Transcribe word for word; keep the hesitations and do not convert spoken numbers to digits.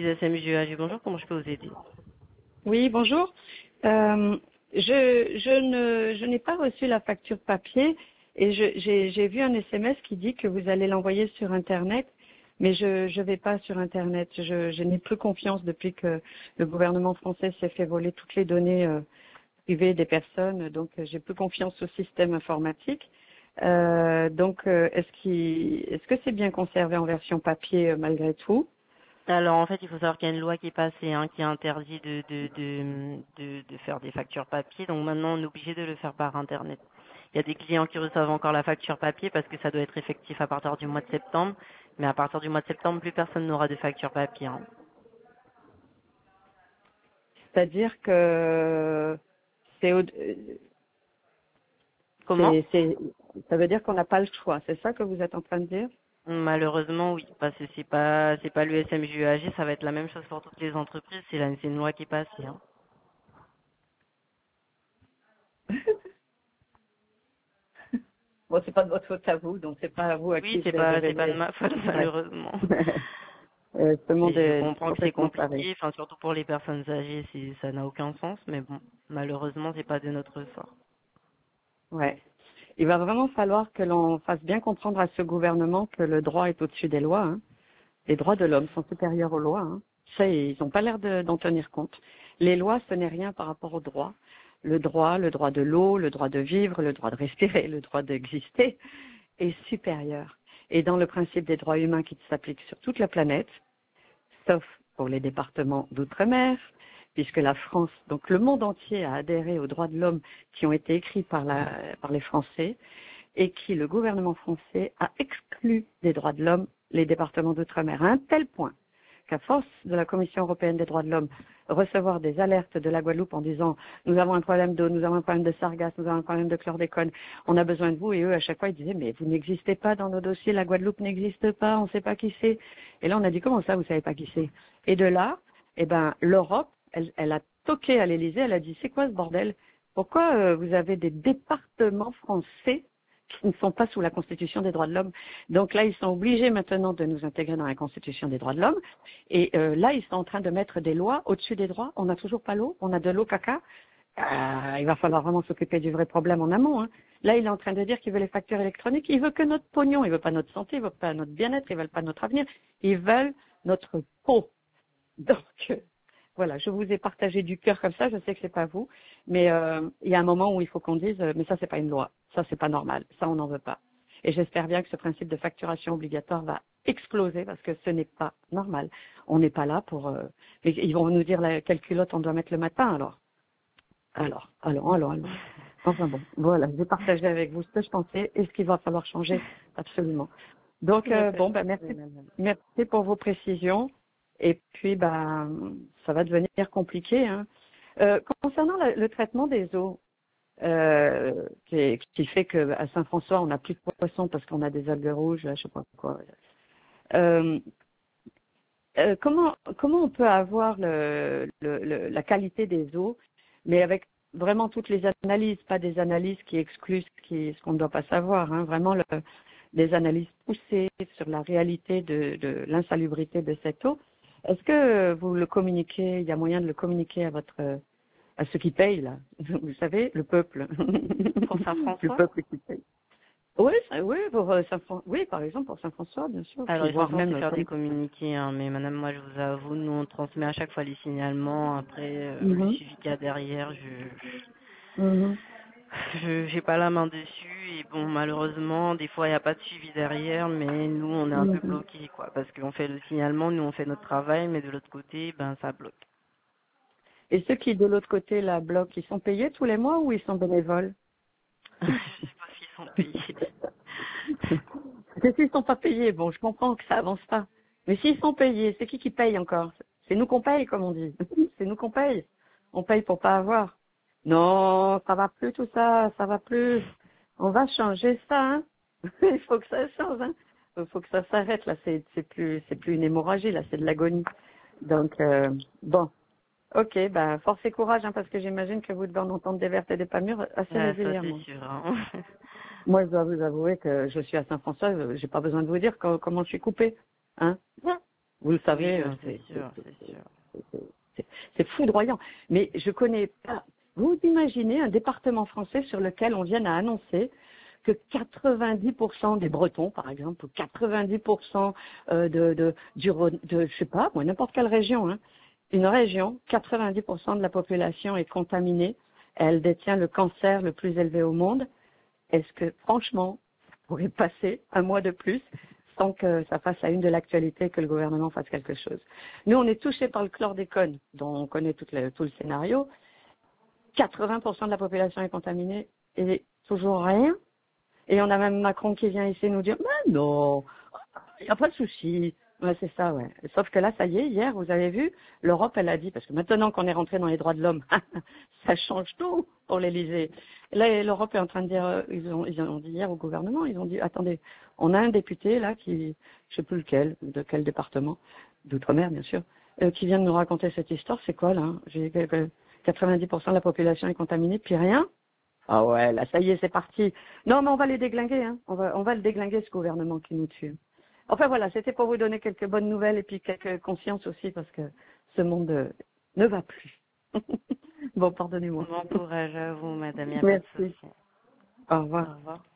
l'entreprise S M G A G. Bonjour, comment je peux vous aider? Oui, bonjour. Euh, je je ne je n'ai pas reçu la facture papier et je- j'ai j'ai vu un S M S qui dit que vous allez l'envoyer sur Internet, mais je je vais pas sur Internet. Je, je n'ai plus confiance depuis que le gouvernement français s'est fait voler toutes les données euh, privées des personnes, donc euh, j'ai plus confiance au système informatique. Euh, donc euh, est-ce qu'il est-ce que c'est bien conservé en version papier euh, malgré tout? Alors en fait, il faut savoir qu'il y a une loi qui est passée, hein, qui interdit de, de, de, de, de faire des factures papier. Donc maintenant, on est obligé de le faire par Internet. Il y a des clients qui reçoivent encore la facture papier parce que ça doit être effectif à partir du mois de septembre. Mais à partir du mois de septembre, plus personne n'aura de facture papier, hein. C'est-à-dire que c'est au- Comment? C'est, c'est, ça veut dire qu'on n'a pas le choix. C'est ça que vous êtes en train de dire? Malheureusement, oui, parce que c'est pas c'est pas le S M G A G, ça va être la même chose pour toutes les entreprises. C'est la- c'est une loi qui est passée, hein. Bon, c'est pas de votre faute à vous, donc c'est pas à vous à Oui, qui je c'est vais pas c'est pas de révéler. ma faute Ouais. malheureusement. Euh, ce monde C'est- Je est comprends que c'est complètement pareil. compliqué, enfin surtout pour les personnes âgées, c'est ça n'a aucun sens, mais bon, malheureusement c'est pas de notre sort. Ouais. Il va vraiment falloir que l'on fasse bien comprendre à ce gouvernement que le droit est au-dessus des lois, hein. Les droits de l'homme sont supérieurs aux lois, hein. Ça, ils n'ont pas l'air de- d'en tenir compte. Les lois, ce n'est rien par rapport au droit. Le droit, le droit de l'eau, le droit de vivre, le droit de respirer, le droit d'exister est supérieur. Et dans le principe des droits humains qui s'applique sur toute la planète, sauf pour les départements d'outre-mer, puisque la France, donc le monde entier a adhéré aux droits de l'homme qui ont été écrits par, la, par les Français et qui, le gouvernement français, a exclu des droits de l'homme les départements d'outre-mer à un tel point qu'à force de la Commission européenne des droits de l'homme recevoir des alertes de la Guadeloupe en disant nous avons un problème d'eau, nous avons un problème de sargasse, nous avons un problème de chlordécone, on a besoin de vous, et eux à chaque fois ils disaient mais vous n'existez pas dans nos dossiers, la Guadeloupe n'existe pas, on ne sait pas qui c'est. Et là on a dit comment ça vous savez pas qui c'est? Et de là, eh ben l'Europe, elle, elle a toqué à l'Élysée, elle a dit c'est quoi ce bordel? Pourquoi euh, vous avez des départements français qui ne sont pas sous la Constitution des droits de l'homme? Donc là, ils sont obligés maintenant de nous intégrer dans la Constitution des droits de l'homme. Et euh, là, ils sont en train de mettre des lois au-dessus des droits. On n'a toujours pas l'eau, on a de l'eau caca. Euh, il va falloir vraiment s'occuper du vrai problème en amont, hein. Là, il est en train de dire qu'il veut les factures électroniques. Il veut que notre pognon. Il veut pas notre santé, il veut pas notre bien-être, ils veulent pas notre avenir. Ils veulent notre peau. Donc, euh, voilà, je vous ai partagé du cœur comme ça, je sais que c'est pas vous, mais euh, il y a un moment où il faut qu'on dise, euh, mais ça c'est pas une loi, ça c'est pas normal, ça on n'en veut pas. Et j'espère bien que ce principe de facturation obligatoire va exploser parce que ce n'est pas normal. On n'est pas là pour... euh, mais ils vont nous dire la, quelle culotte on doit mettre le matin alors. Alors, alors, alors, alors. Enfin bon, voilà, j'ai partagé avec vous ce que je pensais et ce qu'il va falloir changer absolument. Donc, Il n'y a euh, pas de bon, ben, merci, souci, madame. merci pour vos précisions. Et puis, ben, ça va devenir compliqué, hein. Euh, concernant la- le traitement des eaux, euh, qui, qui fait qu'à Saint-François, on n'a plus de poissons parce qu'on a des algues rouges, là, je sais pas quoi. Euh, euh, comment, comment on peut avoir le, le- le- la qualité des eaux, mais avec vraiment toutes les analyses, pas des analyses qui excluent ce qui- ce qu'on ne doit pas savoir, hein, vraiment le- des analyses poussées sur la réalité de, de l'insalubrité de cette eau. Est-ce que vous le communiquez, il y a moyen de le communiquer à votre à ceux qui payent là, vous savez, le peuple, Pour le Saint-François? peuple qui paye. Oui, ça- oui, pour euh, Saint-Fran- oui, par exemple pour Saint-François, bien sûr, Alors puis ils sont voire censés même faire des comme. communiqués, hein, mais madame, moi je vous avoue, nous on transmet à chaque fois les signalements, après euh, le Mhm, suivi qu'il y a derrière, je mhm. je j'ai pas la main dessus et bon malheureusement des fois il n'y a pas de suivi derrière, mais nous on est un peu Mhm. bloqué quoi, parce qu'on fait le signalement, nous on fait notre travail, mais de l'autre côté ben ça bloque. Et ceux qui, de l'autre côté, la bloquent, ils sont payés tous les mois ou ils sont bénévoles? Je sais pas s'ils sont payés. Parce que s'ils sont pas payés, bon, je comprends que ça avance pas. Mais s'ils sont payés, c'est qui qui paye encore? C'est nous qu'on paye, comme on dit. C'est nous qu'on paye. On paye pour pas avoir. Non, ça va plus tout ça, ça va plus. On va changer ça, hein. Il faut que ça change, hein. Il faut que ça s'arrête, là. C'est, c'est plus, c'est plus une hémorragie, là. C'est de l'agonie. Donc, euh, bon. Ok, bah, force et courage, hein, parce que j'imagine que vous devez en entendre des vertes et des pas mûres assez Ouais, ça c'est régulièrement. sûr, hein. Moi, je dois vous avouer que je suis à Saint-François, euh, j'ai pas besoin de vous dire co- comment je suis coupée, hein. Vous le savez, Oui, euh, non, c'est c'est sûr, c'est- c'est sûr. c'est- c'est- c'est foudroyant. Mais je connais pas. Vous imaginez un département français sur lequel on vient à annoncer que quatre-vingt-dix pour cent des Bretons, par exemple, ou quatre-vingt-dix pour cent euh, de, de, du, Rhône- de, je sais pas, moi, n'importe quelle région, hein, une région, quatre-vingt-dix pour cent de la population est contaminée, elle détient le cancer le plus élevé au monde. Est-ce que, franchement, ça pourrait passer un mois de plus sans que ça fasse la une de l'actualité, que le gouvernement fasse quelque chose? Nous, on est touchés par le chlordécone, dont on connaît tout le, tout le scénario. quatre-vingts pour cent de la population est contaminée et toujours rien. Et on a même Macron qui vient ici nous dire, mais non, il n'y a pas de souci. Ouais, c'est ça, ouais. Sauf que là, ça y est, hier, vous avez vu, l'Europe, elle a dit, parce que maintenant qu'on est rentré dans les droits de l'homme, ça change tout pour l'Élysée. Là, l'Europe est en train de dire, euh, ils ont, ils ont dit hier au gouvernement, ils ont dit, attendez, on a un député là qui, je sais plus lequel, de quel département, d'outre-mer bien sûr, euh, qui vient de nous raconter cette histoire. C'est quoi là? J'ai que quatre-vingt-dix pour cent de la population est contaminée, puis rien. Ah ouais, là, ça y est, c'est parti. Non, mais on va les déglinguer, hein. On va, on va le déglinguer, ce gouvernement qui nous tue. Enfin voilà, c'était pour vous donner quelques bonnes nouvelles et puis quelques consciences aussi, parce que ce monde euh, ne va plus. Bon, pardonnez-moi. Bon courage à vous, madame, il n'y a pas de Merci. souci. Au revoir. Au revoir.